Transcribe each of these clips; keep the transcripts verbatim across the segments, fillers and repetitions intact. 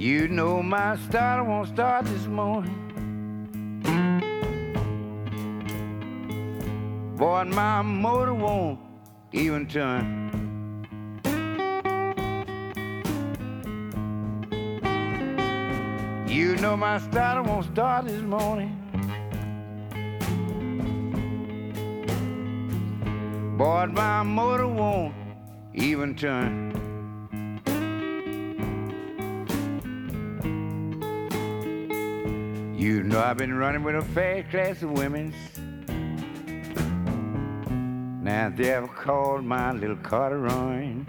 You know my starter won't start this morning. Boy, and my motor won't even turn. You know my starter won't start this morning. Boy, and my motor won't even turn. You know I've been running with a fair class of women. Now they have called my little Carteroin.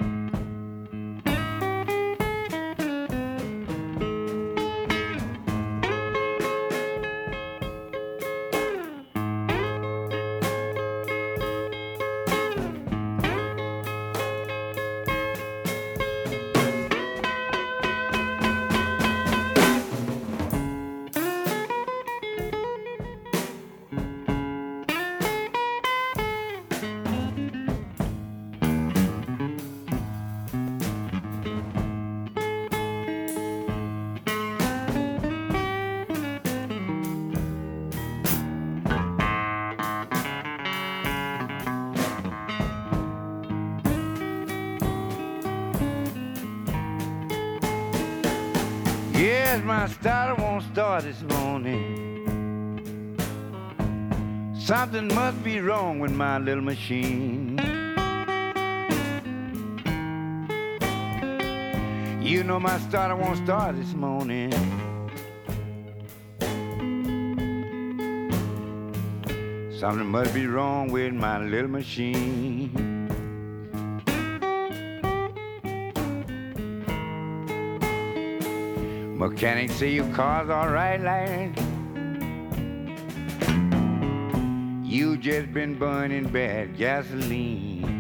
Yes, my starter won't start this morning. Something must be wrong with my little machine. You know my starter won't start this morning. Something must be wrong with my little machine. Mechanics say your car's all right, lad. You just been burning bad gasoline.